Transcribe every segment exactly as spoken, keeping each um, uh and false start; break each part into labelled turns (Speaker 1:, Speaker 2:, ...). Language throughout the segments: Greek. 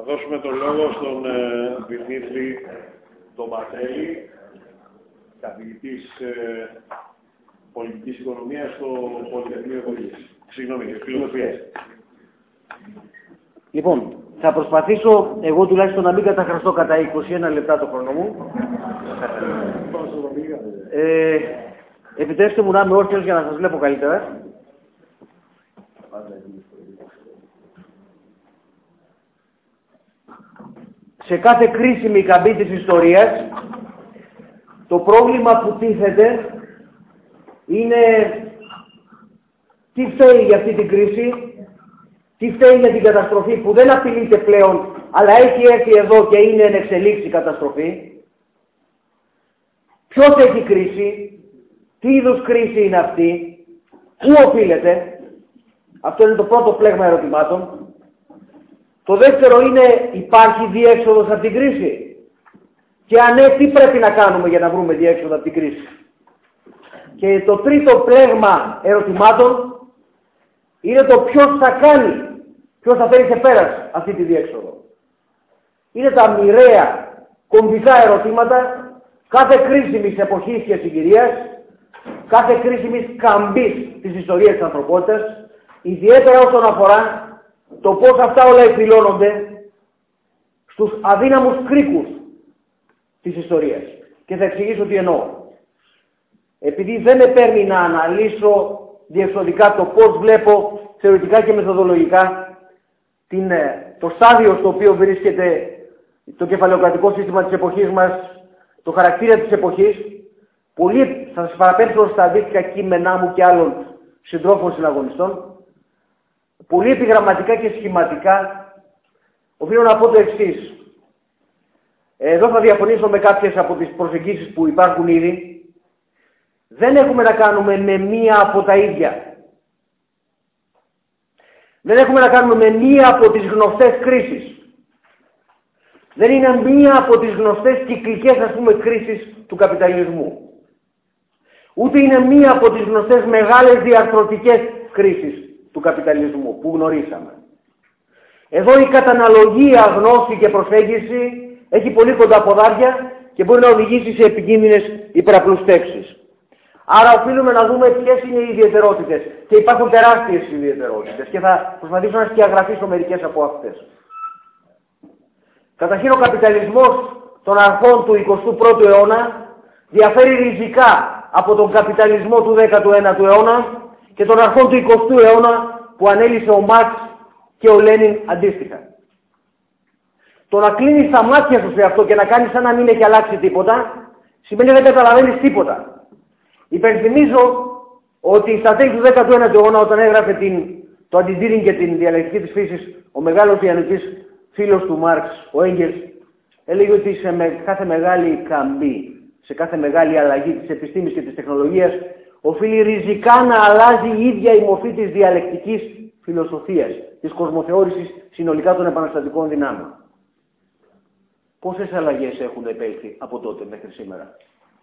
Speaker 1: Να δώσουμε το λόγο στον ε, Δημήτρη τον Πατρέλη, καθηγητής ε, πολιτικής οικονομίας στο Πολυτεχνείο Οικονομίας. Συγγνώμη, φιλοσοφίας.
Speaker 2: Λοιπόν, θα προσπαθήσω εγώ τουλάχιστον να μην καταχραστώ κατά είκοσι ένα λεπτά το χρόνο μου. ε, επιτρέψτε μου να είμαι όρθιος για να σας βλέπω καλύτερα. Σε κάθε κρίσιμη καμπή της ιστορίας, το πρόβλημα που τίθεται είναι τι φταίει για αυτή την κρίση, τι φταίει για την καταστροφή που δεν απειλείται πλέον, αλλά έχει έρθει εδώ και είναι εν εξελίξει καταστροφή. Ποιος έχει κρίση, τι είδους κρίση είναι αυτή, πού οφείλεται. Αυτό είναι το πρώτο πλέγμα ερωτημάτων. Το δεύτερο είναι, υπάρχει διέξοδος από την κρίση. Και αν ναι, τι πρέπει να κάνουμε για να βρούμε διέξοδο από την κρίση. Και το τρίτο πλέγμα ερωτημάτων είναι το ποιος θα κάνει, ποιος θα φέρει σε πέρας αυτή τη διέξοδο. Είναι τα μοιραία κομβικά ερωτήματα κάθε κρίσιμης εποχής και συγκυρίας, κάθε κρίσιμης καμπής της ιστορίας της ανθρωπότητας, ιδιαίτερα όσον αφορά το πώς αυτά όλα εκδηλώνονται στους αδύναμους κρίκους της ιστορίας. Και θα εξηγήσω τι εννοώ. Επειδή δεν με παίρνει να αναλύσω διεξοδικά το πώς βλέπω θεωρητικά και μεθοδολογικά την, το στάδιο στο οποίο βρίσκεται το κεφαλαιοκρατικό σύστημα της εποχής μας, το χαρακτήρα της εποχής, πολύ, θα σας παραπέμψω στα αντίστοιχα κείμενά μου και άλλων συντρόφων συναγωνιστών, πολύ επιγραμματικά και σχηματικά, οφείλω να πω το εξής. Εδώ θα διαφωνήσω με κάποιες από τις προσεγγίσεις που υπάρχουν ήδη. Δεν έχουμε να κάνουμε με μία από τα ίδια. Δεν έχουμε να κάνουμε με μία από τις γνωστές κρίσεις. Δεν είναι μία από τις γνωστές κυκλικές, ας πούμε, κρίσεις του καπιταλισμού. Ούτε είναι μία από τις γνωστές μεγάλες διαρθρωτικές κρίσεις του καπιταλισμού που γνωρίσαμε. Εδώ η καταναλογία, γνώση και προσέγγιση έχει πολύ κοντά ποδάρια και μπορεί να οδηγήσει σε επικίνδυνες υπεραπλουστεύσεις. Άρα οφείλουμε να δούμε ποιες είναι οι ιδιαιτερότητες. Και υπάρχουν τεράστιες ιδιαιτερότητες και θα προσπαθήσω να σκιαγραφίσω μερικές από αυτές. Καταρχήν, ο καπιταλισμός των αρχών του εικοστού πρώτου αιώνα διαφέρει ριζικά από τον καπιταλισμό του δέκατου ένατου αιώνα και των αρχών του εικοστού αιώνα που ανέλησε ο Μάρξ και ο Λένιν αντίστοιχα. Το να κλείνεις τα μάτια σου σε αυτό και να κάνεις σαν να μην έχει αλλάξει τίποτα, σημαίνει δεν καταλαβαίνεις τίποτα. Υπενθυμίζω ότι στα τέλη του δέκατου ένατου αιώνα, όταν έγραφε την, το αντιντήριν και την διαλεκτική της φύσης, ο μεγάλος διανοητής φίλος του Μάρξ, ο Έγγελς, έλεγε ότι σε με, κάθε μεγάλη καμπή, σε κάθε μεγάλη αλλαγή της επιστήμης και της τεχνολογίας, οφείλει ριζικά να αλλάζει η ίδια η μορφή της διαλεκτικής φιλοσοφίας, της κοσμοθεώρησης συνολικά των επαναστατικών δυνάμεων. Πόσες αλλαγές έχουν επέλθει από τότε μέχρι σήμερα.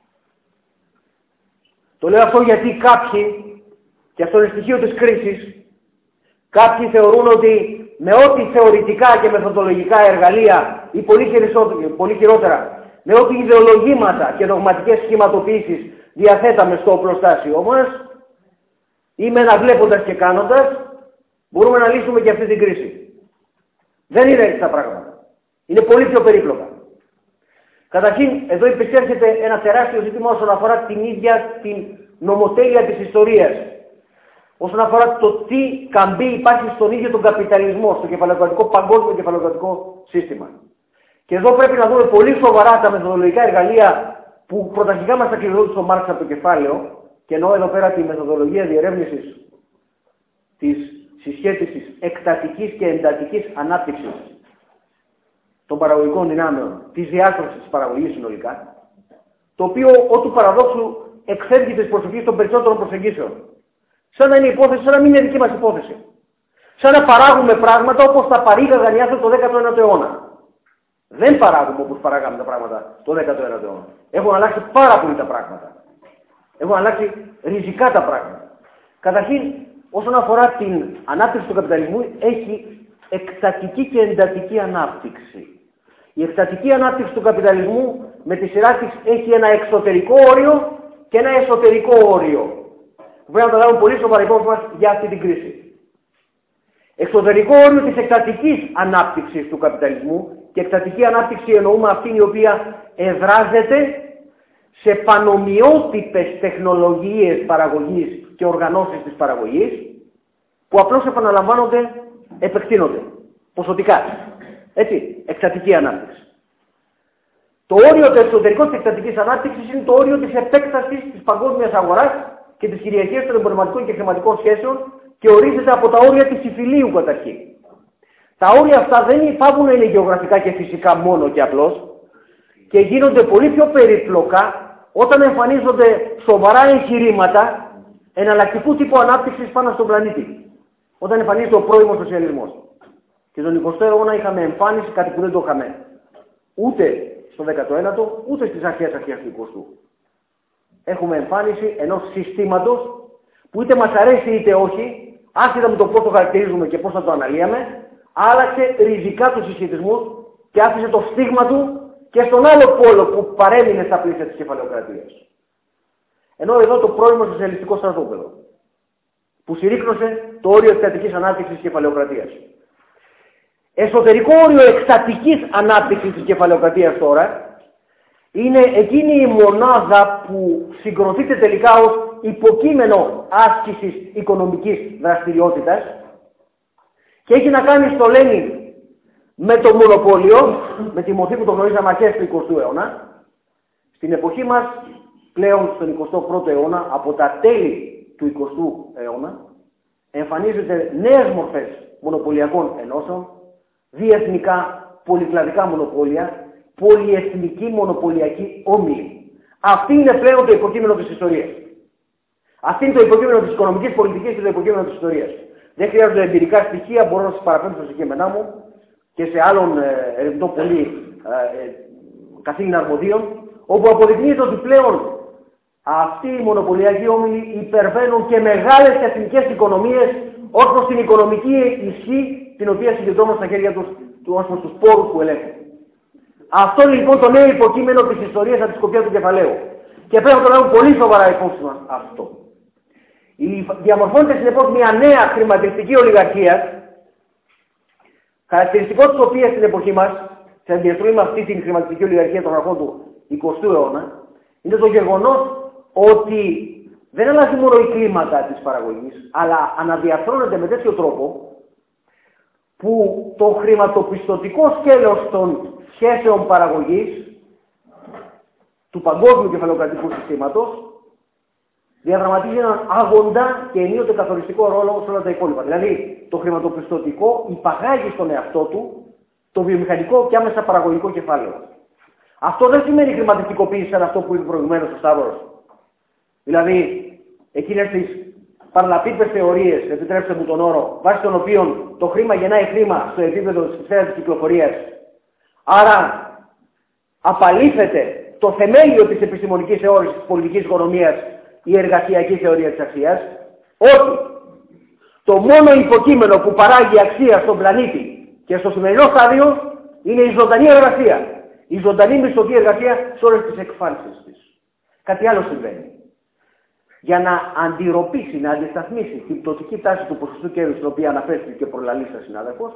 Speaker 2: Το λέω αυτό γιατί κάποιοι, και αυτό είναι στοιχείο της κρίσης, κάποιοι θεωρούν ότι με ό,τι θεωρητικά και μεθοδολογικά εργαλεία ή πολύ, πολύ χειρότερα, με ό,τι ιδεολογήματα και δογματικές σχηματοποιήσεις διαθέταμε στο οπλοστάσιο μας, ή με ένα βλέποντας και κάνοντας, μπορούμε να λύσουμε και αυτή την κρίση. Δεν είναι έτσι τα πράγματα. Είναι πολύ πιο περίπλοκα. Καταρχήν, εδώ υπησέρχεται ένα τεράστιο ζήτημα όσον αφορά την ίδια την νομοτέλεια της ιστορίας. Όσον αφορά το τι καμπή υπάρχει στον ίδιο τον καπιταλισμό, στο κεφαλαιοκρατικό, παγκόσμιο κεφαλαιοκρατικό σύστημα. Και εδώ πρέπει να δούμε πολύ σοβαρά τα μεθοδολογικά εργαλεία που πρωταρχικά μας τα κληροδότησε ο Μάρξ από το κεφάλαιο, και εννοώ εδώ πέρα τη μεθοδολογία διερεύνησης της συσχέτισης εκτατικής και εντατικής ανάπτυξης των παραγωγικών δυνάμεων, της διάστρωσης της παραγωγής συνολικά, το οποίο ό του παραδόξου εκφεύγει της προσοχής των περισσότερων προσεγγίσεων. Σαν να είναι υπόθεση, σαν να μην είναι δική μας υπόθεση. Σαν να παράγουμε πράγματα όπως τα παρήγαγαν οι άνθρωποι το δέκατο ένατο αιώνα. Δεν παράγουμε όπως παράγαμε τα πράγματα το δέκατο ένατο αιώνα. Έχουν αλλάξει πάρα πολύ τα πράγματα. Έχουν αλλάξει ριζικά τα πράγματα. Καταρχήν, όσον αφορά την ανάπτυξη του καπιταλισμού, έχει εκτατική και εντατική ανάπτυξη. Η εκτατική ανάπτυξη του καπιταλισμού με τη σειρά της έχει ένα εξωτερικό όριο και ένα εσωτερικό όριο. Πρέπει να το λάβουμε πολύ σοβαρά υπόψη μας για αυτή την κρίση. Εξωτερικό όριο της εκτατικής ανάπτυξης του καπιταλισμού, και εκτατική ανάπτυξη εννοούμε αυτή η οποία εδράζεται σε πανομοιότυπες τεχνολογίες παραγωγής και οργανώσεις της παραγωγής, που απλώς επαναλαμβάνονται, επεκτείνονται ποσοτικά. Έτσι, εκτατική ανάπτυξη. Το όριο το εξωτερικό της εκτατικής ανάπτυξης είναι το όριο της επέκτασης της παγκόσμιας αγοράς και της κυριαρχίας των εμπορευματικών και χρηματικών σχέσεων και ορίζεται από τα όρια της υφηλίου καταρχήν. Τα όρια αυτά δεν πάβουν να είναι γεωγραφικά και φυσικά μόνο και απλώς και γίνονται πολύ πιο περίπλοκα όταν εμφανίζονται σοβαρά εγχειρήματα εναλλακτικού τύπου ανάπτυξης πάνω στον πλανήτη. Όταν εμφανίζεται ο πρώιμος σοσιαλισμός. Και τον εικοστό αιώνα είχαμε εμφάνιση κάτι που δεν το είχαμε ούτε στο δέκατο ένατο, ούτε στις αρχές αρχές του εικοστού. Έχουμε εμφάνιση ενός συστήματος που είτε μας αρέσει είτε όχι, άσχετα με το πώς το χαρακτηρίζουμε και πώς θα το αναλύαμε, άλλαξε ριζικά τους συσχετισμούς και άφησε το στίγμα του και στον άλλο πόλο που παρέμεινε στα πλαίσια της κεφαλαιοκρατίας. Ενώ εδώ το πρώιμο σοσιαλιστικό στρατόπεδο, που συρρίκνωσε το όριο εκτατικής ανάπτυξης της κεφαλαιοκρατίας. Εσωτερικό όριο εκτατικής ανάπτυξης της κεφαλαιοκρατίας τώρα είναι εκείνη η μονάδα που συγκροτείται τελικά ως υποκείμενο άσκησης οικονομικής δραστηριότητας και έχει να κάνει στο Λένιν με το μονοπόλιο, με τη μορφή που το γνωρίζαμε αρχές του εικοστού αιώνα. Στην εποχή μας, πλέον στον εικοστό πρώτο αιώνα, από τα τέλη του εικοστού αιώνα, εμφανίζονται νέες μορφές μονοπωλιακών ενώσεων, διεθνικά, πολυκλαδικά μονοπόλια, πολυεθνική μονοπωλιακή όμιλη. Αυτή είναι πλέον το υποκείμενο της ιστορίας. Αυτή είναι το υποκείμενο της οικονομικής πολιτικής και το υποκείμενο της ιστορίας. Δεν χρειάζονται εμπειρικά στοιχεία, μπορώ να σας παραπέμψω στα κείμενά μου και σε άλλων ε, ερευνητών πολύ ε, ε, καθήλυνα αρμοδίων, όπου αποδεικνύεται ότι πλέον αυτοί οι μονοπωλιακοί όμιλοι υπερβαίνουν και μεγάλες εθνικές οικονομίες ως προς την οικονομική ισχύ την οποία συγκεντρώνουν στα χέρια τους ως προς τους πόρους που ελέγχουν. Αυτό είναι λοιπόν το νέο υποκείμενο της ιστορίας από τη σκοπιά του κεφαλαίου. Και πρέπει να το λάβουμε πολύ σοβαρά υπόψη μας αυτό. Διαμορφώνεται συνεπώς μια νέα χρηματιστική ολιγαρχία, χαρακτηριστικό της οποίας στην εποχή μας, σε αντιαστροφή με αυτή την χρηματιστική ολιγαρχία των αρχών του εικοστού αιώνα, είναι το γεγονός ότι δεν αλλάζει μόνο η κλίμακα της παραγωγής, αλλά αναδιαρθρώνεται με τέτοιο τρόπο που το χρηματοπιστωτικό σκέλος των σχέσεων παραγωγής του παγκόσμιου κεφαλαιοκρατικού συστήματος διαδραματίζει έναν άγοντα και ενίοτε καθοριστικό ρόλο σε όλα τα υπόλοιπα. Δηλαδή, το χρηματοπιστωτικό υπαγάγει στον εαυτό του το βιομηχανικό και άμεσα παραγωγικό κεφάλαιο. Αυτό δεν σημαίνει χρηματιστικοποίηση σαν αυτό που είπε προηγουμένως ο Σταύρος. Δηλαδή, εκείνες τις παραλαπίπες θεωρίες, επιτρέψτε μου τον όρο, βάσει των οποίων το χρήμα γεννάει χρήμα στο επίπεδο της σφαίρας της κυκλοφορίας. Άρα, απαλήφεται το θεμέλιο της επιστημονικής θεώρησης της πολιτικής οικονομίας, η εργασιακή θεωρία της αξίας. Όχι. Το μόνο υποκείμενο που παράγει αξία στον πλανήτη και στο σημερινό στάδιο είναι η ζωντανή εργασία. Η ζωντανή μισθωτή εργασία σε όλες τις εκφάνσεις της. Κάτι άλλο συμβαίνει. Για να αντιρροπήσει, να αντισταθμίσει την πτωτική τάση του ποσοστού κέρδους, στην οποία αναφέρθηκε και προλαλήσας συνάδελφος,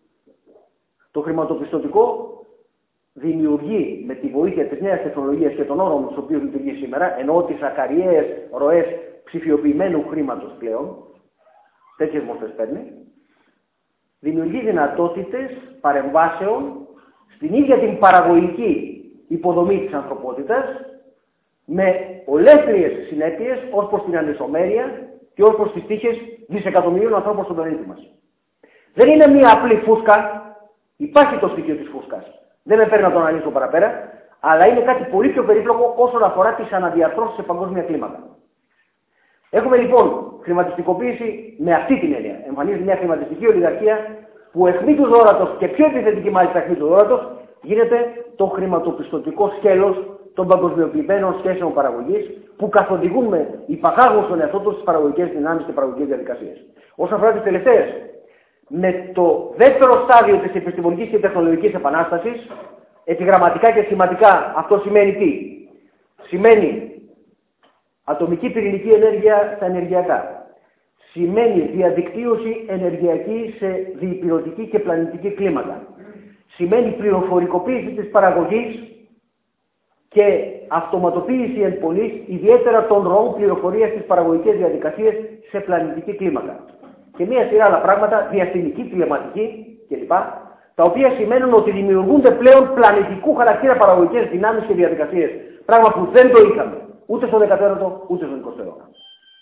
Speaker 2: το χρηματοπιστωτικό δημιουργεί με τη βοήθεια της νέας τεχνολογίας και των όρων στους οποίους λειτουργεί σήμερα, εννοώ τις ακαριαίες ροές ψηφιοποιημένου χρήματος πλέον, τέτοιες μορφές παίρνει, δημιουργεί δυνατότητες παρεμβάσεων στην ίδια την παραγωγική υποδομή της ανθρωπότητας, με ολέθριες συνέπειες ως προς την ανισομέρεια και ως προς τις τύχες δισεκατομμυρίων ανθρώπων στον πλανήτη μας. Δεν είναι μία απλή φούσκα, υπάρχει το στοιχείο της φούσκας. Δεν με φέρει να το αναλύσω παραπέρα, αλλά είναι κάτι πολύ πιο περίπλοκο όσον αφορά τις αναδιαρθρώσεις σε παγκόσμια κλίμακα. Έχουμε λοιπόν χρηματιστικοποίηση με αυτή την έννοια. Εμφανίζει μια χρηματιστική ολιγαρχία που αιχμή του δώρατος και πιο επιθετική μάλιστα αιχμή του δώρατος γίνεται το χρηματοπιστωτικό σκέλος των παγκοσμιοποιημένων σχέσεων παραγωγής που καθοδηγούν με υπαγάγουν στον εαυτό τους τις παραγωγικές δυνάμεις και παραγωγικές διαδικασίες. Όσον αφορά τις τελευταίες με το δεύτερο στάδιο της επιστημονικής και τεχνολογικής επανάστασης. Επιγραμματικά και σχηματικά αυτό σημαίνει τι? Σημαίνει ατομική πυρηνική ενέργεια στα ενεργειακά. Σημαίνει διαδικτύωση ενεργειακή σε διυπηρωτική και πλανητική κλίμακα. Σημαίνει πληροφορικοποίηση της παραγωγής και αυτοματοποίηση εν πολλής, ιδιαίτερα των ροών πληροφορίας στις παραγωγικές διαδικασίες σε πλανητική κλίμακα. Και μία σειρά άλλα πράγματα, διαστημική, τηλεματική κλπ. Τα οποία σημαίνουν ότι δημιουργούνται πλέον πλανητικού χαρακτήρα παραγωγικές δυνάμεις και διαδικασίες. Πράγμα που δεν το είχαμε ούτε στον δεκατέρωτο ούτε στον εικοστό αιώνα.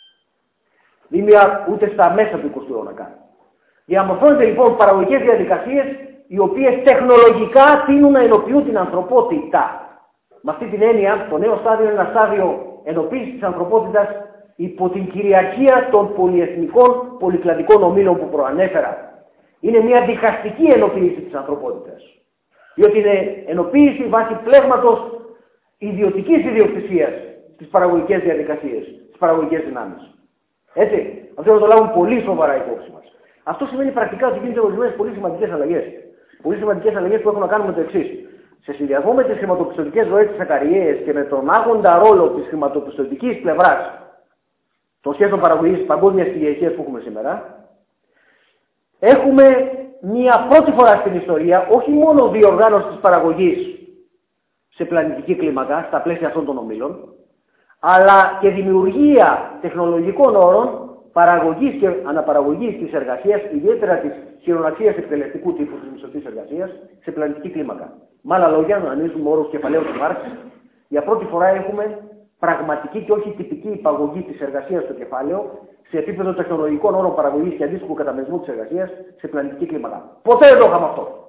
Speaker 2: Δήμια ούτε στα μέσα του εικοστού αιώνα καν. Διαμορφώνονται λοιπόν παραγωγικές διαδικασίες οι οποίες τεχνολογικά τείνουν να ενοποιούν την ανθρωπότητα. Με αυτή την έννοια, το νέο στάδιο είναι ένα στάδιο ενοποίησης της ανθρωπότητας υπό την κυριαρχία των πολυεθνικών πολυκλαδικών ομίλων που προανέφερα. Είναι μια διχαστική ενοποίηση της ανθρωπότητας. Διότι είναι ενοποίηση βάσει πλέγματος ιδιωτικής ιδιοκτησίας στις παραγωγικές διαδικασίες, στις παραγωγικές δυνάμεις. Έτσι, αυτό να το λάβουμε πολύ σοβαρά υπόψη μας. Αυτό σημαίνει πρακτικά ότι γίνονται ορισμένες πολύ σημαντικές αλλαγές. Πολύ σημαντικές αλλαγές που έχουν να κάνουν με το εξής. Σε συνδυασμό με τις χρηματοπιστωτικές ροές της ακαριαίες και με τον άγοντα ρόλο της χρηματοπιστωτικής πλευράς των σχέσεων παραγωγής παγκόσμιας κυριαρχίας που έχουμε σήμερα, έχουμε μια πρώτη φορά στην ιστορία όχι μόνο διοργάνωση της παραγωγής σε πλανητική κλίμακα, στα πλαίσια αυτών των ομίλων, αλλά και δημιουργία τεχνολογικών όρων παραγωγής και αναπαραγωγής της εργασίας, ιδιαίτερα της χειροναξίας εκτελεστικού τύπου της μισθωτής εργασίας, σε πλανητική κλίμακα. Με άλλα λόγια, να ανοίξουμε όρους κεφαλαίου του Μάρξ, για πρώτη φορά έχουμε πραγματική και όχι τυπική υπαγωγή της εργασίας στο κεφάλαιο σε επίπεδο τεχνολογικών όρων παραγωγής και αντίστοιχου καταμερισμού της εργασίας σε πλανητική κλίμακα. Ποτέ δεν το είχαμε αυτό.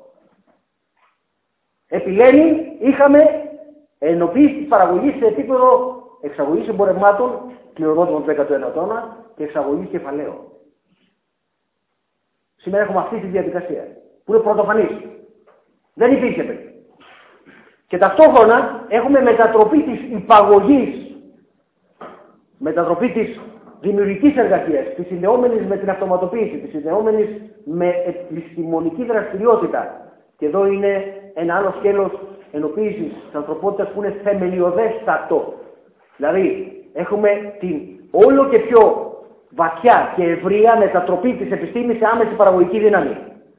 Speaker 2: Επιλέγει, είχαμε ενοποίηση της παραγωγής σε επίπεδο εξαγωγής εμπορευμάτων, κληρονότιμων του δέκατου ένατου αιώνα και εξαγωγής κεφαλαίου. Σήμερα έχουμε αυτή τη διαδικασία που είναι πρωτοφανής. Δεν υπήρχε πριν. Και ταυτόχρονα έχουμε μετατροπή της υπαγωγής, μετατροπή της δημιουργικής εργασίας, της συνδεόμενης με την αυτοματοποίηση, της συνδεόμενης με επιστημονική δραστηριότητα. Και εδώ είναι ένα άλλο σκέλος ενοποίησης της ανθρωπότητας που είναι θεμελιωδέστατο. Δηλαδή, έχουμε την όλο και πιο βαθιά και ευρεία μετατροπή της επιστήμης σε άμεση παραγωγική δύναμη.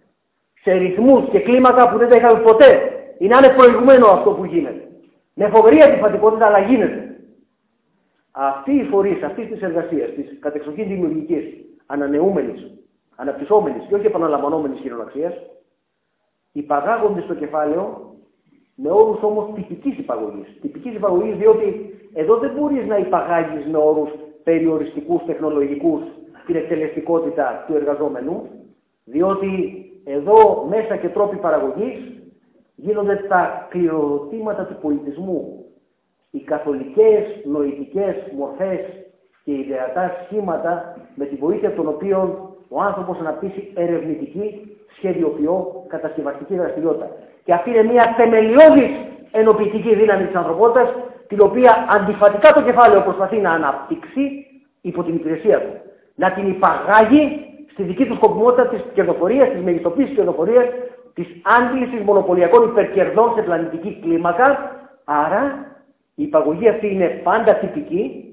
Speaker 2: Σε ρυθμούς και κλίμακα που δεν τα είχαμε ποτέ. Είναι ανεπροηγουμένο αυτό που γίνεται. Με φοβερή αντιφατικότητα, αλλά γίνεται. Αυτοί οι φορείς αυτής της εργασίας, της κατεξοχήν δημιουργικής, ανανεούμενης, αναπτυσσόμενης και όχι επαναλαμβανόμενης χειροναξίας, υπαγάγονται στο κεφάλαιο με όρους όμως τυπικής υπαγωγής. Τυπικής υπαγωγής διότι εδώ δεν μπορείς να υπαγάγεις με όρους περιοριστικούς, τεχνολογικούς, την εκτελεστικότητα του εργαζόμενου, διότι εδώ μέσα και τρόποι παραγωγής γίνονται τα κληροδοτήματα του πολιτισμού. Οι καθολικές νοητικές μορφές και ιδεατά σχήματα με τη βοήθεια των οποίων ο άνθρωπος αναπτύσσει ερευνητική, σχεδιοποιώ, κατασκευαστική δραστηριότητα. Και αυτή είναι μια θεμελιώδης ενοποιητική δύναμη της ανθρωπότητας, την οποία αντιφατικά το κεφάλαιο προσπαθεί να αναπτύξει υπό την υπηρεσία του. Να την υπαγάγει στη δική του σκοπιμότητα της κερδοφορίας, της μεγιστοποίησης κερδοφορίας, της άντλησης μονοπωλιακών υπερκερδών σε πλανητική κλίμακα. Άρα η υπαγωγή αυτή είναι πάντα τυπική.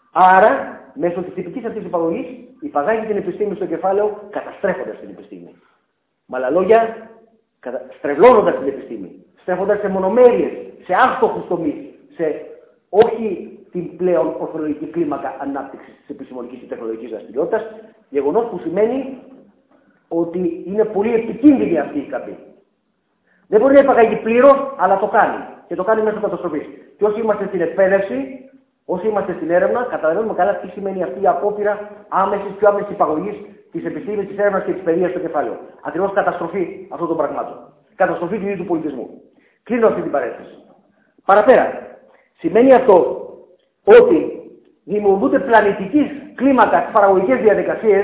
Speaker 2: Άρα μέσω της τυπικής αυτής υπαγωγής υπαγάγει την επιστήμη στο κεφάλαιο, καταστρέφοντας την επιστήμη. Με άλλα λόγια, στρεβλώνοντας την επιστήμη, στρέφοντας σε μονομέρειες, σε άστοχους τομείς, σε όχι την πλέον ορθολογική κλίμακα ανάπτυξης της επιστημονικής και τεχνολογικής δραστηριότητας, γεγονός που σημαίνει ότι είναι πολύ επικίνδυνη αυτή η καμπή. Δεν μπορεί να υπαγάγει πλήρως, αλλά το κάνει. Και το κάνει μέσω καταστροφής. Και όσοι είμαστε στην εκπαίδευση, όσοι είμαστε στην έρευνα, καταλαβαίνουμε καλά τι σημαίνει αυτή η απόπειρα άμεσης, πιο άμεσης υπαγωγής της επιστήμης, της έρευνας και της παιδείας στο κεφάλαιο. Ακριβώς καταστροφή αυτών των πραγμάτων. Καταστροφή του ίδιου του πολιτισμού. Κλείνω αυτή την παρένθεση. Παραπέρα, σημαίνει αυτό ότι δημιουργούνται πλανητικής κλίμακας παραγωγικές διαδικασίες,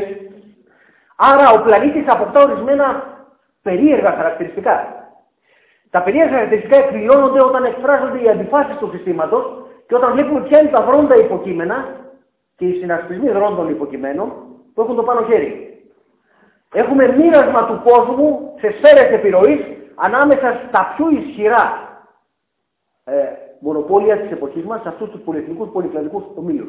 Speaker 2: άρα ο πλανήτης αποκτά ορισμένα περίεργα χαρακτηριστικά. Τα περίεργα χαρακτηριστικά εκδηλώνονται όταν εκφράζονται οι αντιφάσεις του συστήματος και όταν βλέπουμε ποια είναι τα δρόντα υποκείμενα και οι συνασπισμοί δρόντων υποκειμένων που έχουν το πάνω χέρι. Έχουμε μοίρασμα του κόσμου σε σφαίρες επιρροής ανάμεσα στα πιο ισχυρά ε, μονοπόλια της εποχής μας, σε αυτούς τους πολυεθνικούς πολυκλαδικούς ομίλους.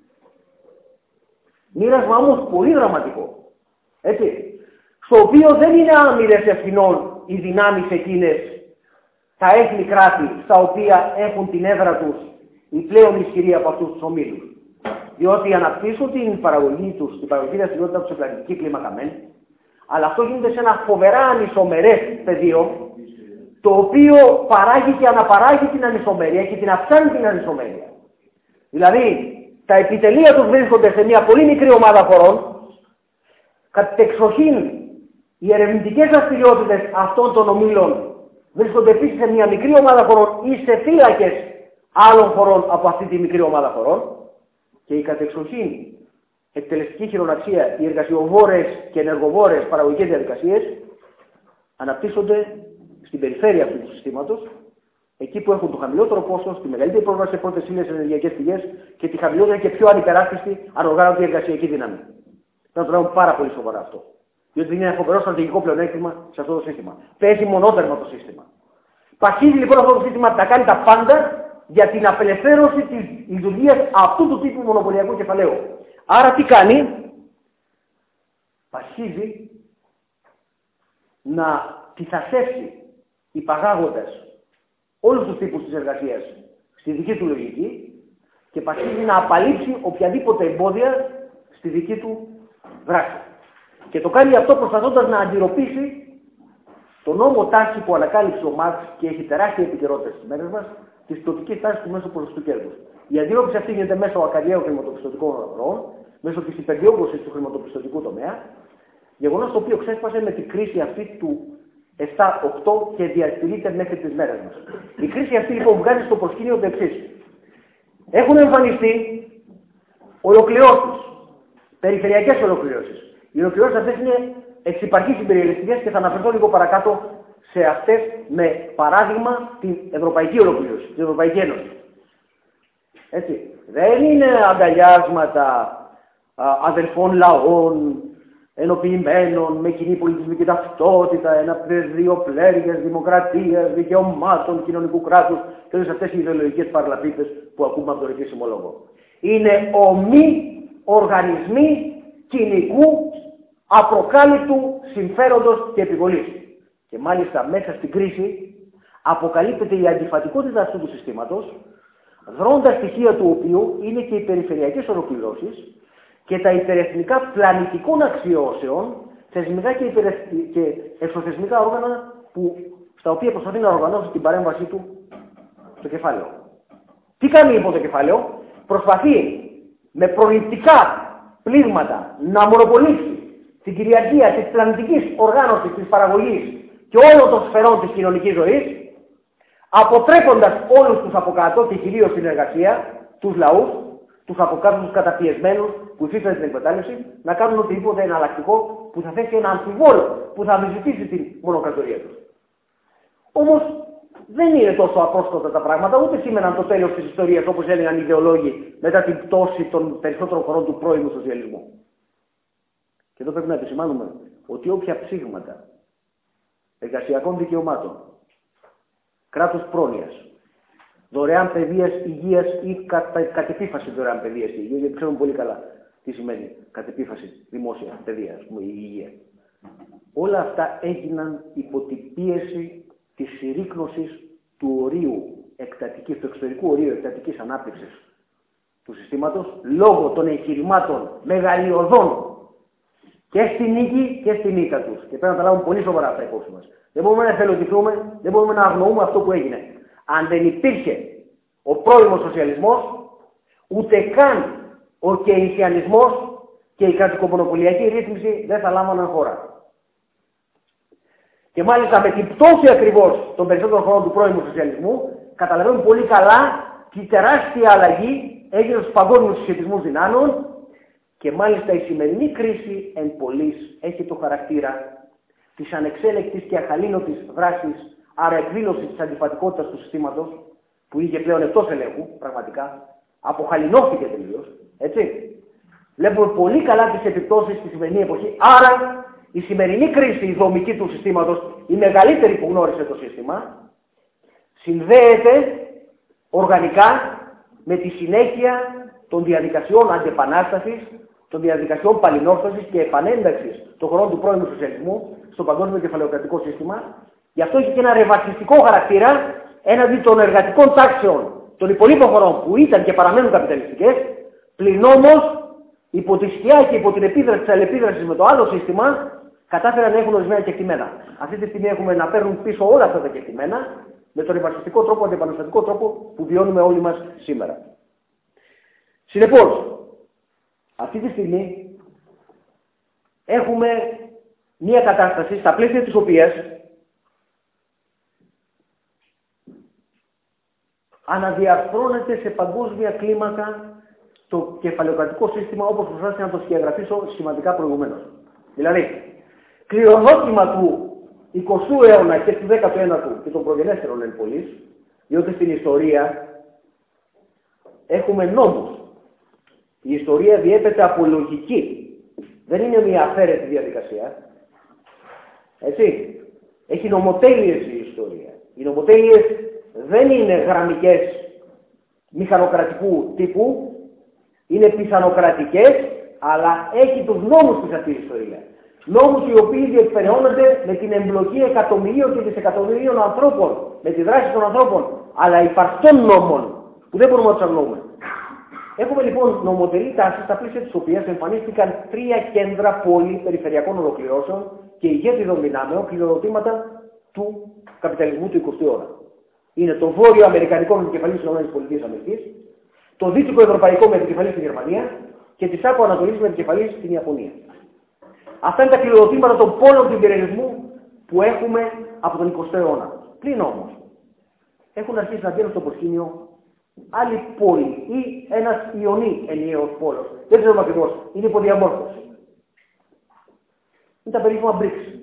Speaker 2: Μοίρασμα όμως πολύ δραματικό. Έτσι. Στο οποίο δεν είναι άμυρες ευθυνών οι δυνάμεις εκείνες, τα έθνη κράτη, στα οποία έχουν την έδρα τους οι πλέον ισχυροί από αυτούς τους ομίλους. Διότι αναπτύσσουν την παραγωγή τους, την παραγωγή δραστηριότητα τους σε πλανητική κλίμακα μεν, αλλά αυτό γίνεται σε ένα φοβερά ανισομερές πεδίο, το οποίο παράγει και αναπαράγει την ανισομέρεια και την αυξάνει την ανισομέρεια. Δηλαδή, τα επιτελεία τους βρίσκονται σε μια πολύ μικρή ομάδα χωρών, κατεξοχήν οι ερευνητικές δραστηριότητες αυτών των ομίλων βρίσκονται επίσης σε μια μικρή ομάδα χωρών ή σε φύλακες άλλων χωρών από αυτή τη μικρή ομάδα χωρών, και η κατεξοχήν εκτελεστική χειροναξία, οι εργασιοβόρες και ενεργοβόρες παραγωγικές διαδικασίες αναπτύσσονται στην περιφέρεια αυτού του συστήματος, εκεί που έχουν το χαμηλότερο κόστος, τη μεγαλύτερη πρόσβαση σε πρώτες ύλες, ενεργειακές πηγές και τη χαμηλότερη και πιο ανυπεράσπιστη ανοργάνωτη εργασιακή δύναμη. Πρέπει να το λέμε πάρα πολύ σοβαρά αυτό. Διότι είναι ένα φοβερό στρατηγικό πλεονέκτημα σε αυτό το σύστημα. Παίζει μονότερμα το σύστημα. Πασχίζει λοιπόν αυτό το σύστημα να κάνει τα πάντα για την απελευθέρωση της λειτουργίας αυτού του τύπου μονοπωλιακού κεφαλαίου. Άρα τι κάνει? Πασχίζει να τυθασεύσει υπαγάγοντας όλους τους τύπους της εργασίας στη δική του λογική και πασχίζει να απαλείψει οποιαδήποτε εμπόδια στη δική του δράση. Και το κάνει αυτό προσπαθώντας να αντιρροπήσει τον νόμο τάση που ανακάλυψε ο Μάρξ και έχει τεράστια επικαιρότητα στις μέρες μας, της πτωτικής τάσης του μέσου ποσοστού κέρδους. Η αντιρρόπηση αυτή γίνεται μέσω ακαριαίων χρηματοπιστωτικών ροών, μέσω της υπερδιόγκωσης του χρηματοπιστωτικού τομέα, γεγονός το οποίο ξέσπασε με την κρίση αυτή του επτά οκτώ και διατηρείται μέχρι τις μέρες μας. Η κρίση αυτή λοιπόν βγάζει στο προσκήνιο το εξής. Έχουν εμφανιστεί ολοκληρώσεις, περιφερειακές ολοκληρώσεις. Οι ολοκληρώσεις αυτές είναι εξυπαρχείς συμπεριελιστικές και θα αναφερθώ λίγο παρακάτω σε αυτές με παράδειγμα την Ευρωπαϊκή Ολοκλήρωση, την Ευρωπαϊκή Ένωση. Έτσι. Δεν είναι αγκαλιάσματα α, αδελφών λαών, ενοποιημένων, με κοινή πολιτισμική ταυτότητα, ένα πεδίο πλέρειας, δημοκρατίας, δικαιωμάτων, κοινωνικού κράτους και όλες αυτές οι ιδεολογικές παραλαπίπες που ακούμε από τον επίσημο λόγο. Είναι ομοί οργανισμοί κοινικού απροκάλυπτου συμφέροντος και επιβολής. Και μάλιστα μέσα στην κρίση αποκαλύπτεται η αντιφατικότητα αυτού του συστήματος, δρόντα στοιχεία του οποίου είναι και οι περιφερειακές ολοκληρώσεις και τα υπερεθνικά πλανητικών αξιώσεων, θεσμικά και, υπερεθ... και εξωθεσμικά όργανα που, στα οποία προσπαθεί να οργανώσει την παρέμβασή του στο κεφάλαιο. Τι κάνει λοιπόν το κεφάλαιο? Προσπαθεί με προληπτικά πλήγματα να μονοπολίσει την κυριαρχία της πλανητικής οργάνωσης της παραγωγής και όλων των σφαιρών της κοινωνικής ζωής, αποτρέποντας όλους τους από κάτω και κυρίως την εργασία, τους λαούς, τους από κάτω τους καταπιεσμένους που υφίστανται την εκμετάλλευση, να κάνουν οτιδήποτε εναλλακτικό που θα θέσει ένα αμφιβόλο, που θα αμφισβητήσει την μονοκρατορία τους. Όμως δεν είναι τόσο απρόσκοπτα τα πράγματα, ούτε σήμαιναν το τέλος της ιστορίας, όπως έλεγαν οι ιδεολόγοι, μετά την πτώση των περισσότερων χωρών του πρώιμου σοσιαλισμού. Και εδώ πρέπει να επισημάνουμε ότι όποια ψήγματα εργασιακών δικαιωμάτων, κράτους πρόνοιας, δωρεάν παιδείας, υγείας ή κατ' κατ' επίφαση δωρεάν παιδείας και υγείας, γιατί ξέρουμε πολύ καλά τι σημαίνει κατ' επίφαση δημόσια παιδεία, ας πούμε, η υγεία. Όλα αυτά έγιναν υπό την πίεση της συρρίκνωσης του ορίου εκτατικής, του εξωτερικού ορίου εκτατικής ανάπτυξης του συστήματος, λόγω των εγχειρημάτων μεγαλειωδών και στη νίκη και στην ήττα τους. Και πρέπει να τα λάβουμε πολύ σοβαρά αυτά υπόψη μας. Δεν μπορούμε να εθελοτυφλούμε, δεν μπορούμε να αγνοούμε αυτό που έγινε. Αν δεν υπήρχε ο πρώιμος σοσιαλισμός, ούτε καν ο κεϊνσιανισμός και η κρατικομονοπολιακή ρύθμιση δεν θα λάμβαναν χώρα. Και μάλιστα με την πτώση ακριβώς των περισσότερων χωρών του πρώιμου σοσιαλισμού, καταλαβαίνουμε πολύ καλά τι τεράστια αλλαγή έγινε στους παγκόσμιους συσχετισμούς δυνάμεων. Και μάλιστα η σημερινή κρίση εν πολλοίς έχει το χαρακτήρα της ανεξέλεκτης και αχαλήνωτης δράσης, άρα εκδήλωσης της αντιφατικότητας του συστήματος, που είχε πλέον εκτός ελέγχου, πραγματικά, αποχαλινώθηκε τελείως, έτσι. Βλέπουμε πολύ καλά τις επιπτώσεις στη σημερινή εποχή, άρα η σημερινή κρίση, η δομική του συστήματος, η μεγαλύτερη που γνώρισε το σύστημα, συνδέεται οργανικά με τη συνέχεια των διαδικασιών αντιεπανάστασης, των διαδικασιών παλινόρθωσης και επανένταξης των χωρών του πρώιμου σοσιαλισμού στο παγκόσμιο κεφαλαιοκρατικό σύστημα. Γι' αυτό έχει και ένα ρευαρχιστικό χαρακτήρα έναντι των εργατικών τάξεων των υπολείπων χωρών που ήταν και παραμένουν καπιταλιστικές, πλην όμως υπό τη σκιά και υπό την επίδραση της αλληλεπίδρασης με το άλλο σύστημα κατάφεραν να έχουν ορισμένα κεκτημένα. Αυτή τη στιγμή έχουμε να παίρνουν πίσω όλα αυτά τα κεκτημένα με τον ρευαρχιστικό τρόπο, αντιεπαναστατικό τρόπο που βιώνουμε όλοι μας σήμερα. Συνεπώς, αυτή τη στιγμή έχουμε μια κατάσταση στα πλαίσια της οποίας αναδιαρθρώνεται σε παγκόσμια κλίμακα το κεφαλαιοκρατικό σύστημα όπως προσπάθησα να το σκιαγραφίσω σημαντικά προηγουμένως. Δηλαδή, κληροδότημα του εικοστού αιώνα και του δέκατου ένατου και των προγενέστερων εν πολλής, διότι στην ιστορία έχουμε νόμους. Η ιστορία διέπεται από λογική. Δεν είναι μια αφαίρετη διαδικασία. Έτσι. Έχει νομοτέλειες η ιστορία. Οι νομοτέλειες δεν είναι γραμμικές μηχανοκρατικού τύπου, είναι πιθανοκρατικές, αλλά έχει τους νόμους της αυτή η ιστορία. Νόμους οι οποίοι διεκπεραιώνονται με την εμπλοκή εκατομμυρίων και δισεκατομμυρίων ανθρώπων, με τη δράση των ανθρώπων, αλλά υπαρκτών νόμων που δεν μπορούμε να τους αγνοούμε. Έχουμε λοιπόν νομοτελή τάση στα πλαίσια της οποίας εμφανίστηκαν τρία κέντρα πολυπεριφερειακών ολοκληρώσεων και ηγέτιδων δυνάμεων κληροδοτήματα του καπιταλισμού του εικοστού αιώνα. Είναι το βόρειο αμερικανικό με επικεφαλή στις ΗΠΑ, το δυτικό ευρωπαϊκό με επικεφαλή στη Γερμανία και τη Άκο Ανατολής με επικεφαλή στην Ιαπωνία. Αυτά είναι τα κληροδοτήματα των πόλων του υπερελισμού που έχουμε από τον εικοστό αιώνα. Πλην όμως, έχουν αρχίσει να βγαίνουν στο προσκήνιο άλλη πόλη ή ένας ιονή ενιαίος πόλος. Δεν ξέρουμε ακριβώς. Είναι υποδιαμόρφωση. Είναι τα περίφημα μπριξ,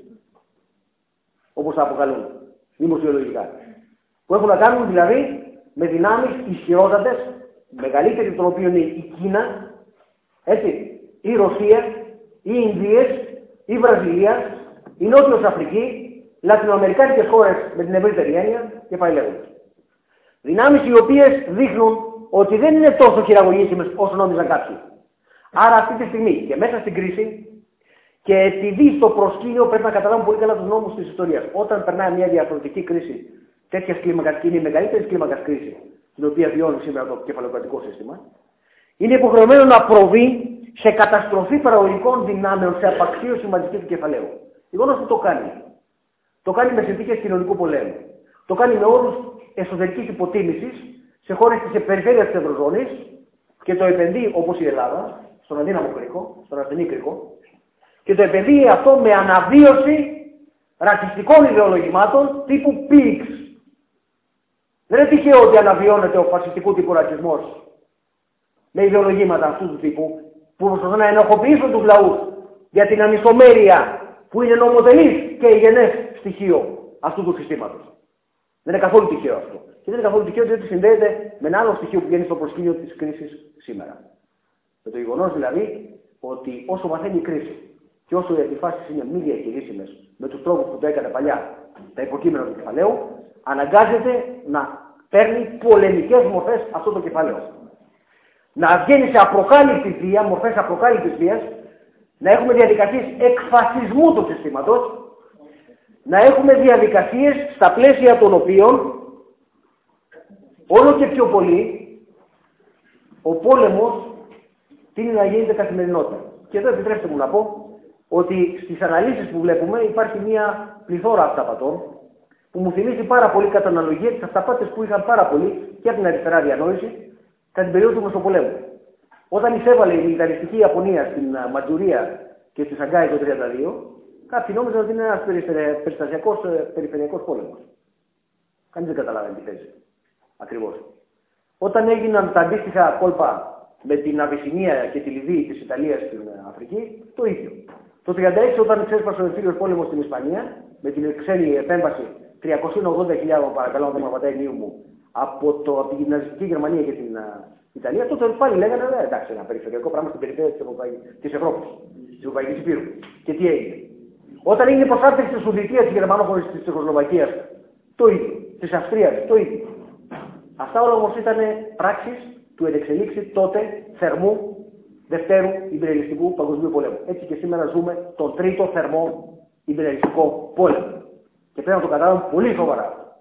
Speaker 2: όπως τα αποκαλούν δημοσιολογικά. Που έχουν να κάνουν δηλαδή με δυνάμεις ισχυρότατες, μεγαλύτερη των οποίων είναι η Κίνα, έτσι, η Ρωσία, οι Ινδίες, η Βραζιλία, η Νότιος Αφρική, λατινοαμερικάνικες χώρες με την ευρύτερη έννοια και πάει λέγοντας. Δυνάμεις οι οποίες δείχνουν ότι δεν είναι τόσο χειραγωγήσιμες όσο νόμιζαν κάποιοι. Άρα αυτή τη στιγμή και μέσα στην κρίση και επειδή στο προσκήνιο πρέπει να καταλάβουν πολύ καλά τους νόμους της ιστορίας. Όταν περνάει μια διαφορετική κρίση τέτοια κλίμακα και είναι η μεγαλύτερη κλίμακα κρίση την οποία βιώνει σήμερα το κεφαλαιοκρατικό σύστημα, είναι υποχρεωμένο να προβεί σε καταστροφή παραγωγικών δυνάμεων, σε απαξίωση μαζική του κεφαλαίου. Γεγονός που το κάνει. Το κάνει με συνθήκες κοινωνικού πολέμου. Το κάνει με όρους εσωτερικής υποτίμησης σε χώρες της περιφέρειας της Ευρωζώνης και το επενδύει όπως η Ελλάδα, στον αδύναμο κρίκο, στον ασθενή κρίκο, και το επενδύει αυτό με αναβίωση ρατσιστικών ιδεολογημάτων τύπου πι εξ. Δεν είναι τυχαίο ότι αναβιώνεται ο φασιστικού τύπου ρατσισμός με ιδεολογήματα αυτού του τύπου που προσπαθούν να ενοχοποιήσουν τους λαούς για την ανισομέρεια που είναι νομοτελής και υγιεινές στοιχείο αυτού του συστήματος. Δεν είναι καθόλου τυχαίο αυτό. Και δεν είναι καθόλου τυχαίο διότι συνδέεται με ένα άλλο στοιχείο που βγαίνει στο προσκήνιο της κρίσης σήμερα. Με το γεγονός δηλαδή ότι όσο βαθαίνει η κρίση και όσο οι αντιφάσεις είναι μη διαχειρίσιμες με τους τρόπους που το έκανε παλιά τα υποκείμενα του κεφαλαίου, αναγκάζεται να παίρνει πολεμικές μορφές αυτό το κεφαλαίο. Να βγαίνει σε απροκάλυπτη βία, μορφές απροκάλυπτης βίας, να έχουμε διαδικασίες εκφασισμού του συστήματος, να έχουμε διαδικασίες στα πλαίσια των οποίων όλο και πιο πολύ ο πόλεμος τείνει να γίνεται καθημερινότητα. Και εδώ επιτρέψτε μου να πω ότι στις αναλύσεις που βλέπουμε υπάρχει μια πληθώρα αυταπατών που μου θυμίζει πάρα πολύ κατά αναλογία τις αυταπάτες που είχαν πάρα πολύ και από την αριστερά διανόηση κατά την περίοδο του Μεσοπολέμου. Όταν εισέβαλε η μιλιταριστική Ιαπωνία στην Μαντζουρία και στη Σαγκάη το χίλια εννιακόσια τριάντα δύο, κάποιοι νόμιζαν ότι είναι ένας περιστασιακός περιφερειακός πόλεμος. Κανείς δεν καταλάβαινε τι παίζει. Ακριβώς. Όταν έγιναν τα αντίστοιχα κόλπα με την Αβυσσινία και τη Λιβύη της Ιταλίας στην Αφρική, το ίδιο. Το χίλια εννιακόσια τριάντα έξι όταν ξέσπασε ο εμφύλιος πόλεμος στην Ισπανία, με την ξένη επέμβαση τριακόσιες ογδόντα χιλιάδες, παρακαλώ, αν δεν με απαντάει η μου, από, το, από την ναζιστική Γερμανία και την uh, Ιταλία, τότε πάλι λέγανε ε, εντάξει, ένα περιφερειακό πράγμα στην περιφέρεια της, Ευρωπαϊκής, της Ευρώπης, της Ευρωπαϊκής Υπήρου. Και τι έγινε. Όταν έγινε η προσάρτηση της Σοβιετίας, της Γερμανόφωνης, της Τσεχοσλοβακίας, το ίδιο. Της Αυστρίας, το ίδιο. Αυτά όλα όμως ήταν πράξεις του ενεξελίξη τότε θερμού Δευτέρου Ιμπεριαλιστικού Παγκοσμίου Πολέμου. Έτσι και σήμερα ζούμε τον τρίτο θερμό Ιμπεριαλιστικό πόλεμο. Και πρέπει να το καταλάβουμε πολύ σοβαρά.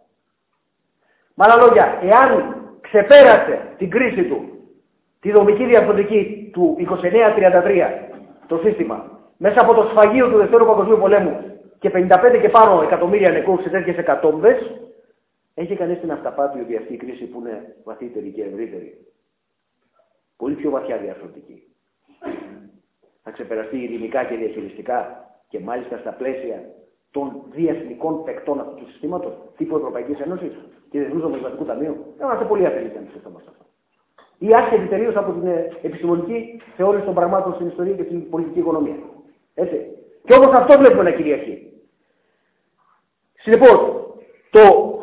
Speaker 2: Με άλλα λόγια, εάν ξεπέρασε την κρίση του, τη δομική διαρθρωτική του είκοσι εννέα τριάντα τρία το σύστημα, μέσα από το σφαγείο του Δευτέρου Παγκοσμίου Πολέμου και πενήντα πέντε και πάνω εκατομμύρια νεκρούς σε τέτοιες εκατόμβες, έχει κανείς την αυταπάτη ότι αυτή η κρίση που είναι βαθύτερη και ευρύτερη, πολύ πιο βαθιά διαρθρωτική, θα ξεπεραστεί ειρηνικά και διαχειριστικά και μάλιστα στα πλαίσια των διεθνικών παικτών αυτού του συστήματος, τύπου Ευρωπαϊκής Ένωσης και Διεθνούς Νομισματικού Ταμείου. Είμαστε πολύ αφελείς να συζητάμε αυτό. Ή άσχετη τελείως από την επιστημονική θεώρηση των πραγμάτων στην ιστορία και στην πολιτική οικονομία. Έτσι. Και όμως αυτό βλέπουμε να κυριαρχεί. Συνεπώς, το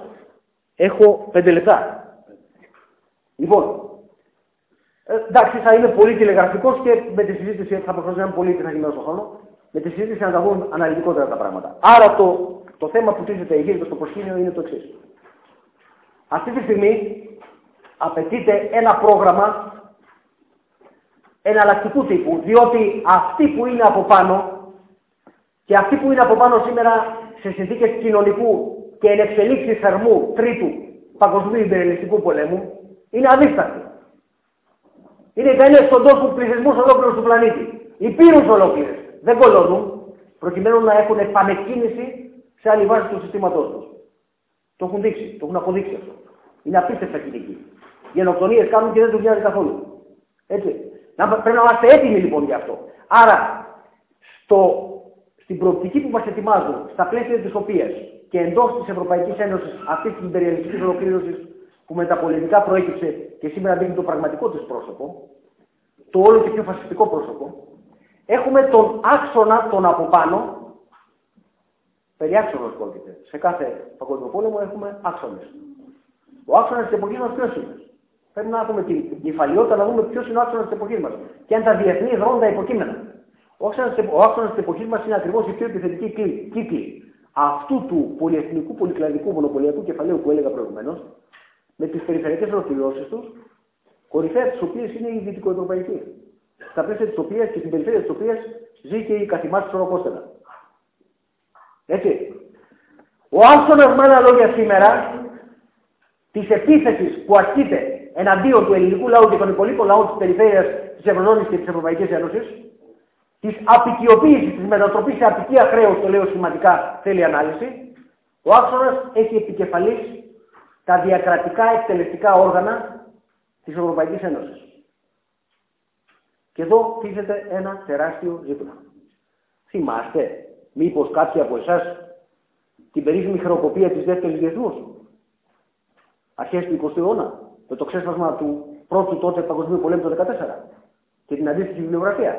Speaker 2: έχω πέντε λεπτά. Λοιπόν, ε, εντάξει, θα είμαι πολύ τηλεγραφικός και με τη συζήτηση θα προσπαθήσω να είμαι πολύ πειθαρχημένος στον χρόνο. Με τη συζήτηση να τα δουν αναλυτικότερα τα πράγματα. Άρα το, το θέμα που τίθεται γύρω στο προσκήνιο είναι το εξής. Αυτή τη στιγμή απαιτείται ένα πρόγραμμα εναλλακτικού τύπου, διότι αυτοί που είναι από πάνω και αυτοί που είναι από πάνω σήμερα σε συνθήκες κοινωνικού και ενεξελίξη θερμού τρίτου παγκοσμίου ιμπεριαλιστικού πολέμου είναι αδίστακτοι. Είναι ικανές στον τόπο πληθυσμούς ολόκληρους του πλανήτη. Υπήρους ολόκληρες. Δεν κολώνουν προκειμένου να έχουν επανεκκίνηση σε άλλη βάση του συστήματός τους. Το έχουν δείξει, το έχουν αποδείξει αυτό. Είναι απίστευτα κοινική. Γενοκτονίες κάνουν και δεν τους νοιάζει καθόλου. Έτσι. Να, πρέπει να είμαστε έτοιμοι λοιπόν γι' αυτό. Άρα, στο, στην προοπτική που μας ετοιμάζουν, στα πλαίσια της οποίας και εντός της Ευρωπαϊκής Ένωσης αυτής της υπεριαλιστικής ολοκλήρωσης που μεταπολεμικά προέκυψε και σήμερα δείχνει το πραγματικό της πρόσωπο, το όλο και πιο φασιστικό πρόσωπο, έχουμε τον άξονα τον από πάνω, περί άξονος πρόκειται. Σε κάθε παγκόσμιο πόλεμο έχουμε άξονες. Ο άξονας της εποχής μας ποιος είναι? Πρέπει να έχουμε την κεφαλαιότητα να δούμε ποιος είναι ο άξονας της εποχής μας και αν τα διεθνή δρόντα υποκείμενα. Ο άξονας της εποχής μας είναι ακριβώς η πιο επιθετική κύκλη αυτού του πολυεθνικού, πολυκλαδικού, μονοπωλιακού κεφαλαίου που έλεγα προηγουμένως, με τις περιφερειακές ολοκληρώσεις τους, κορυφαία της οποίας είναι η δυτικοευρωπαϊκή. Στα πλαίσια της οποίας και στην περιφέρεια της οποίας ζει και η καθημάς της Οροκόστενα. Έτσι. Ο άξονας με άλλα λόγια σήμερα της επίθεσης που ασκείται εναντίον του ελληνικού λαού και των υπολείπων λαών της περιφέρειας της Ευρωζώνης και της Ευρωπαϊκής Ένωσης, της απικιοποίησης, της μετατροπής σε απικία χρέους, το λέω σημαντικά, θέλει ανάλυση, ο άξονας έχει επικεφαλής τα διακρατικά εκτελεστικά όργανα της Ευρωπαϊκής Ένωσης. Και εδώ τίθεται ένα τεράστιο ζήτημα. Θυμάστε, μήπως κάποιοι από εσάς, την περίφημη χρεοκοπία της δεύτερης διεθνούς, αρχές του εικοστού αιώνα, με το ξέσπασμα του πρώτου τότε παγκοσμίου πολέμου το χίλια εννιακόσια δεκατέσσερα και την αντίστοιχη βιβλιογραφία.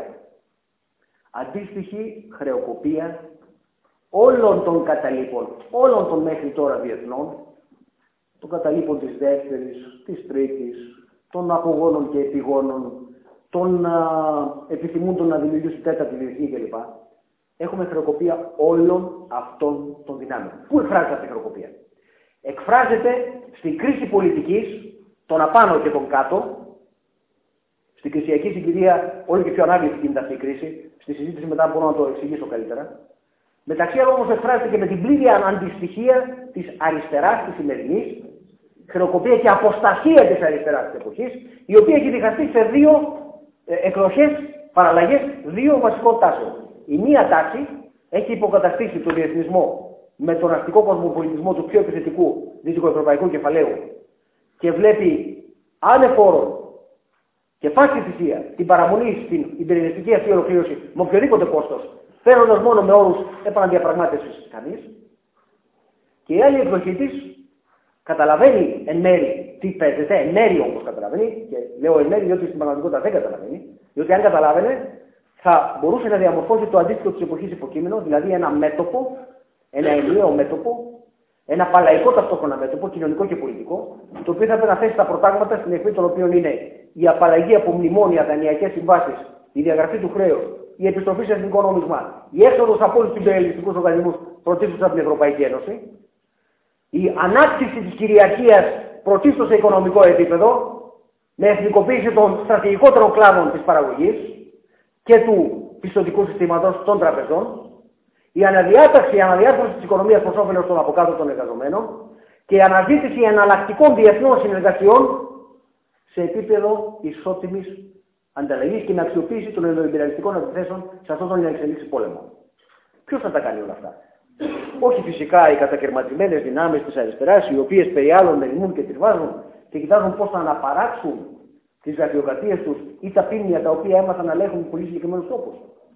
Speaker 2: Αντίστοιχη χρεοκοπία όλων των καταλήπων, όλων των μέχρι τώρα διεθνών, των καταλήπων της δεύτερης, της τρίτης, των απογόνων και επιγόνων, των α, επιθυμούντων να δημιουργήσουν τέταρτη διεθνή κλπ. Έχουμε χρεοκοπία όλων αυτών των δυνάμεων. Πού εκφράζεται αυτή η χρεοκοπία? Εκφράζεται στην κρίση πολιτικής, των απάνω και των κάτω, στην κρισιακή συγκυρία, όλο και πιο ανάγλυφη γίνεται αυτή η κρίση, στη συζήτηση μετά μπορώ να το εξηγήσω καλύτερα. Μεταξύ άλλων όμως εκφράζεται και με την πλήρη αντιστοιχεία της αριστεράς της σημερινής, χρεοκοπία και αποστασία της αριστεράς της εποχής, η οποία έχει διχαστεί σε δύο ε, εκδοχές, παραλλαγές δύο βασικών τάσεων. Η μία τάξη έχει υποκαταστήσει τον διεθνισμό με τον αστικό κοσμοπολιτισμό του πιο επιθετικού δυτικοευρωπαϊκού κεφαλαίου και βλέπει ανεφόρον και πάση θυσία την παραμονή στην υπερηνιστική αυτή ολοκλήρωση με οποιοδήποτε κόστος, φέροντας μόνο με όρους επαναδιαπραγμάτευσης κανείς. Και η άλλη εκδοχή της καταλαβαίνει εν μέρη τι παίζεται, εν μέρη όμως καταλαβαίνει, και λέω εν μέρη διότι στην πραγματικότητα δεν καταλαβαίνει, διότι αν καταλάβαινε θα μπορούσε να διαμορφώσει το αντίστοιχο της εποχής υποκείμενο, δηλαδή ένα μέτωπο, ένα ενιαίο μέτωπο, ένα παλαϊκό ταυτόχρονα μέτωπο, κοινωνικό και πολιτικό, το οποίο θα πρέπει να θέσει τα προτάγματα στην αιχμή των οποίων είναι η απαλλαγή από μνημόνια, δανειακές συμβάσεις, η διαγραφή του χρέους η επιστροφή σε εθνικό νόμισμα, η έξοδος από όλους τους υπερελιστικούς οργανισμούς πρωτίστως από την Ευρωπαϊκή Ένωση, η ανάκτηση της κυριαρχίας πρωτίστως σε οικονομικό επίπεδο, με εθνικοποίηση των στρατηγικότερων κλάδων της παραγωγής και του πιστωτικού συστήματος των τραπεζών, η αναδιάταξη, η αναδιάρθρωση της οικονομίας προς όφελος των από κάτω των εργαζομένων και η αναζήτηση εναλλακτικών διεθνών συνεργασιών σε επίπεδο ισότιμης ανταλλαγής και με αξιοποίηση των ενδοϊμπεριαλιστικών επιθέσεων σε αυτόν τον εξελίξη πόλεμο. Ποιος θα τα κάνει όλα αυτά? Όχι φυσικά οι κατακαιρματισμένες δυνάμεις της αριστεράς, οι οποίες περί άλλων μεριμνούν και τριβάζουν και κοιτάζουν πώς θα αναπαράξουν τις γραφειοκρατίες τους ή τα πίμνια τα οποία έμαθαν να ελέγχουν πολύ συγκεκριμένους τόπους.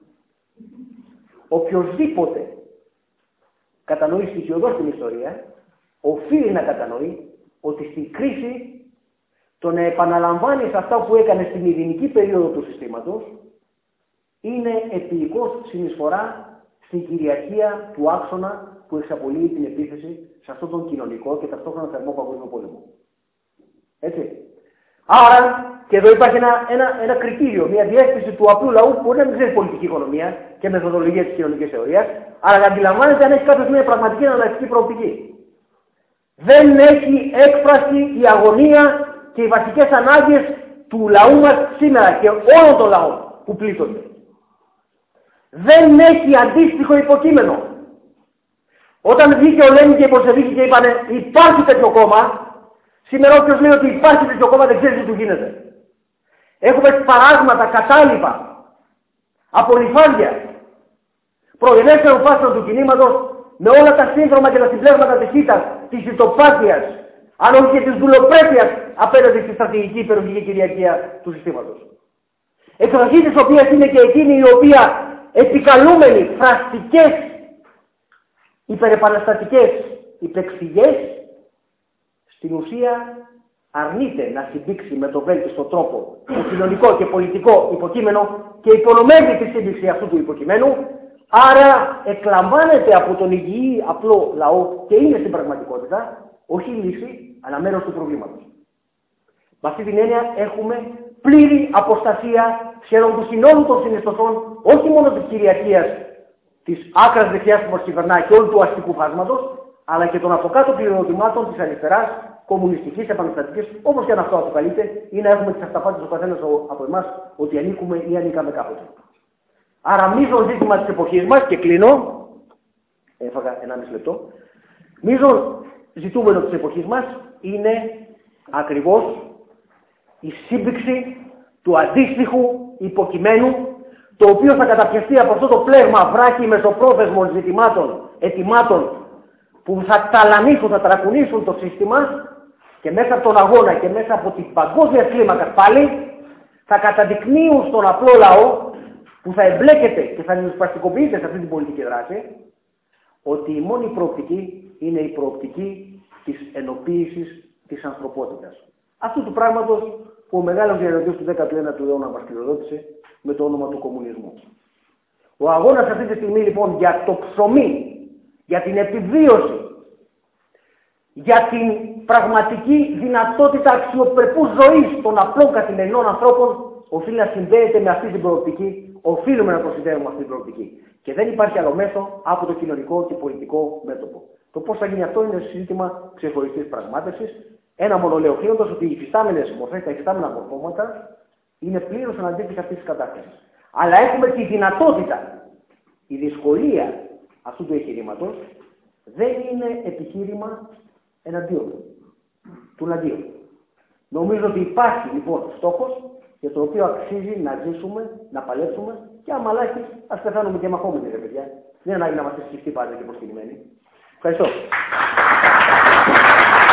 Speaker 2: Οποιοςδήποτε κατανοεί στοιχειοδός την ιστορία, οφείλει να κατανοεί ότι στην κρίση το να επαναλαμβάνεις αυτά που έκανε στην ειρηνική περίοδο του συστήματος είναι επίοικος συνεισφορά στην κυριαρχία του άξονα που εξαπολύει την επίθεση σε αυτόν τον κοινωνικό και ταυτόχρονα θερμό παγκόσμιο πόλεμο. Έτσι. Άρα, και εδώ υπάρχει ένα, ένα, ένα κριτήριο, μια διέστηση του απλού λαού που μπορεί να μην ξέρει πολιτική οικονομία και μεθοδολογία της κοινωνικής θεωρίας, αλλά να αντιλαμβάνεται αν έχει κάποιος μια πραγματική εναλλακτική προοπτική. Δεν έχει έκφραση η αγωνία και οι βασικές ανάγκες του λαού μας σήμερα και όλων των λαών που πλήττονται. Δεν έχει αντίστοιχο υποκείμενο. Όταν βγήκε ο Λένιν και οι Πολσεβίκοι και είπανε υπάρχει τέτοιο κόμμα, σήμερα όποιος λέει ότι υπάρχει τέτοιο κόμμα δεν ξέρει τι του γίνεται. Έχουμε παράσματα, κατάλοιπα, απολυφάδια, προηγούμενων φάσεων του κινήματος με όλα τα σύνδρομα και τα συμπλέγματα της ήττας, της ηττοπάθειας, αν όχι και της δουλοπρέπειας απέναντι στη στρατηγική υπεροχική κυριαρχία του συστήματος. Εκφρασή της οποίας είναι και εκείνη η οποία επικαλούμενοι φραστικές, υπερεπαναστατικές υπεξηγές, στην ουσία αρνείται να συμπήξει με το βέλτιστο τρόπο το κοινωνικό και πολιτικό υποκείμενο και υπονομεύει τη σύμπηξη αυτού του υποκειμένου, άρα εκλαμβάνεται από τον υγιή απλό λαό και είναι στην πραγματικότητα όχι λύση, αλλά μέρος του προβλήματος. Με αυτή την έννοια έχουμε πλήρη αποστασία σχεδόν του συνόλου των συνιστοσών, όχι μόνο της κυριαρχίας της άκρας δεξιάς που μας κυβερνά και όλου του αστικού φάσματος, αλλά και των από κάτω πληρωτημάτων της αριστεράς, κομμουνιστικής, επαναστατικής, όπως και αν αυτό αποκαλείται, ή να έχουμε τις αυταπάτες ο καθένας από εμάς ότι ανήκουμε ή ανήκαμε κάποτε. Άρα, μείζον ζήτημα της εποχής μας, και κλείνω, έφαγα ενάμιση λεπτό, μείζον ζητούμενο της εποχής μας είναι ακριβώς η σύμπηξη του αντίστοιχου υποκειμένου, το οποίο θα καταπιαστεί από αυτό το πλέγμα βράχη μεσοπρόθεσμων ζητημάτων, ετοιμάτων, που θα ταλανίσουν, θα τρακουνήσουν το σύστημα και μέσα από τον αγώνα και μέσα από την παγκόσμια κλίμακα πάλι θα καταδεικνύουν στον απλό λαό που θα εμπλέκεται και θα ριζοσπαστικοποιείται σε αυτή την πολιτική δράση ότι η μόνη προοπτική είναι η προοπτική της ενοποίησης της ανθρωπότητας. Αυτού του πράγματος που ο μεγάλος διανοητής του δέκατου ένατου αιώνα μας κληροδότησε με το όνομα του κομμουνισμού. Ο αγώνας αυτή τη στιγμή λοιπόν για το ψωμί, για την επιβίωση, για την πραγματική δυνατότητα αξιοπρεπούς ζωής των απλών καθημερινών ανθρώπων, οφείλει να συνδέεται με αυτή την προοπτική, οφείλουμε να το συνδέουμε με αυτή την προοπτική. Και δεν υπάρχει άλλο μέσο από το κοινωνικό και πολιτικό μέτωπο. Το πώς θα γίνει αυτό είναι συζήτημα ξεχωριστής πραγμάτευσης. Ένα μόνο λέω κλείνοντας ότι οι υφιστάμενες μορφές, τα υφιστάμενα μορφώματα είναι πλήρως αντίστοιχα αυτής της κατάστασης. Αλλά έχουμε τη δυνατότητα, η δυσκολία αυτού του εγχειρήματος δεν είναι επιχείρημα εναντίον του εναντίον. Νομίζω ότι υπάρχει λοιπόν στόχος για το οποίο αξίζει να ζήσουμε, να παλέψουμε και άμα λάχει ας πεθάνουμε και μαχόμενοι ρε παιδιά. Δεν ανάγκη να είμαστε σκεφτεί πάντα και προσκυνημένοι. Ευχαριστώ.